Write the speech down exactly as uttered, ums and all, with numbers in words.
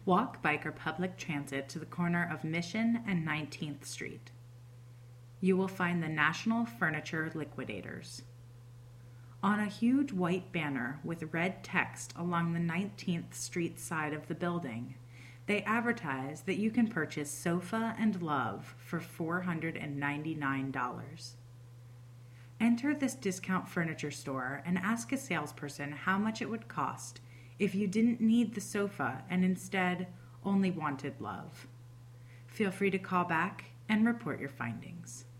Walk, bike, or public transit to the corner of Mission and nineteenth Street. You will find the National Furniture Liquidators. On a huge white banner with red text along the nineteenth Street side of the building, they advertise that you can purchase sofa and love for four hundred ninety-nine dollars. Enter this discount furniture store and ask a salesperson how much it would cost if you didn't need the sofa and instead only wanted love. Feel free to call back and report your findings.